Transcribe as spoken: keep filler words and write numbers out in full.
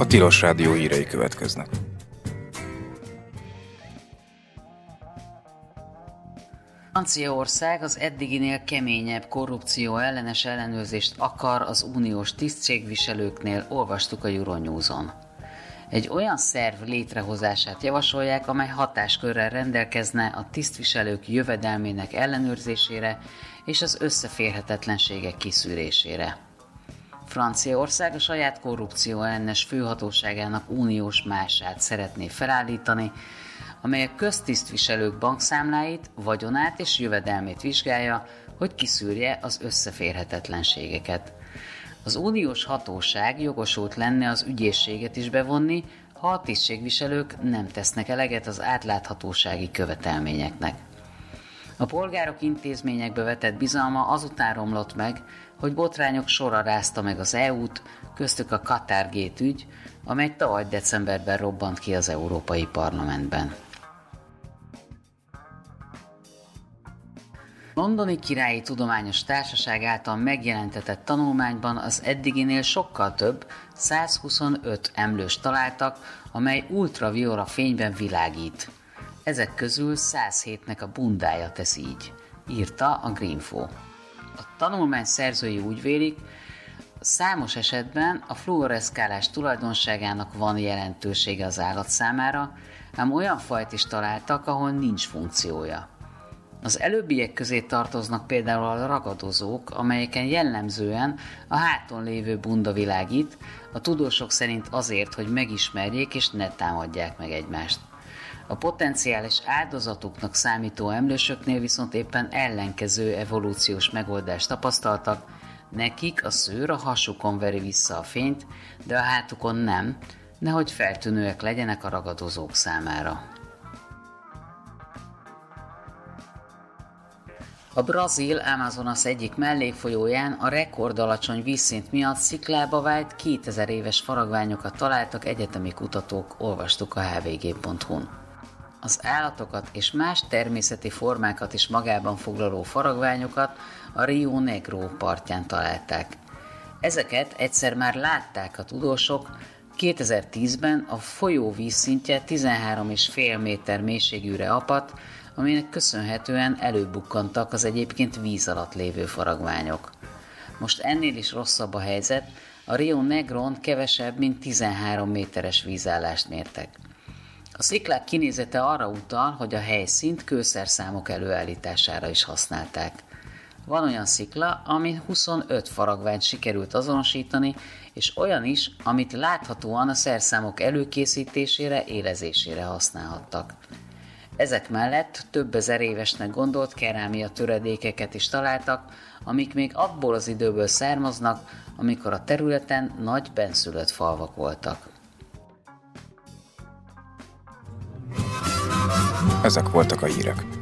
Tilos Rádió hírei következnek. Franciaország az eddiginél keményebb korrupció ellenes ellenőrzést akar az uniós tisztségviselőknél, olvastuk a Euronews-on. Egy olyan szerv létrehozását javasolják, amely hatáskörrel rendelkezne a tisztviselők jövedelmének ellenőrzésére és az összeférhetetlenségek kiszűrésére. Franciaország a saját korrupció ellenes főhatóságának uniós mását szeretné felállítani, amely a köztisztviselők bankszámláit, vagyonát és jövedelmét vizsgálja, hogy kiszűrje az összeférhetetlenségeket. Az uniós hatóság jogosult lenne az ügyészséget is bevonni, ha a tisztségviselők nem tesznek eleget az átláthatósági követelményeknek. A polgárok intézményekbe vetett bizalma azután romlott meg, hogy botrányok sora rázta meg az é u-t, köztük a Qatar-gate ügy, amely tavaly decemberben robbant ki az Európai Parlamentben. A Londoni Királyi Tudományos Társaság által megjelentetett tanulmányban az eddiginél sokkal több, százhuszonöt emlőst találtak, amely ultraviola fényben világít. Ezek közül száz hétnek a bundája tesz így, írta a Greenfo. A tanulmány szerzői úgy vélik, számos esetben a fluoreszkálás tulajdonságának van jelentősége az állat számára, ám olyan fajt is találtak, ahol nincs funkciója. Az előbbiek közé tartoznak például a ragadozók, amelyeken jellemzően a háton lévő bunda világít, a tudósok szerint azért, hogy megismerjék és ne támadják meg egymást. A potenciális áldozatuknak számító emlősöknél viszont éppen ellenkező evolúciós megoldást tapasztaltak, nekik a szőr a hasukon veri vissza a fényt, de a hátukon nem, nehogy feltűnőek legyenek a ragadozók számára. A brazil Amazonas egyik mellékfolyóján a rekordalacsony vízszint miatt sziklába vált kétezer éves faragványokat találtak egyetemi kutatók, olvastuk a há vé gé pont hu-n. Az állatokat és más természeti formákat is magában foglaló faragványokat a Rio Negro partján találták. Ezeket egyszer már látták a tudósok, kétezer-tízben a folyó vízszintje tizenhárom egész öt méter mélységűre apadt, aminek köszönhetően előbukkantak az egyébként víz alatt lévő faragványok. Most ennél is rosszabb a helyzet, a Rio Negron kevesebb, mint tizenhárom méteres vízállást mértek. A sziklák kinézete arra utal, hogy a helyszínt kőszerszámok előállítására is használták. Van olyan szikla, amin huszonöt faragványt sikerült azonosítani, és olyan is, amit láthatóan a szerszámok előkészítésére, élezésére használhattak. Ezek mellett több ezer évesnek gondolt kerámia töredékeket is találtak, amik még abból az időből származnak, amikor a területen nagy bennszülött falvak voltak. Ezek voltak a hírek.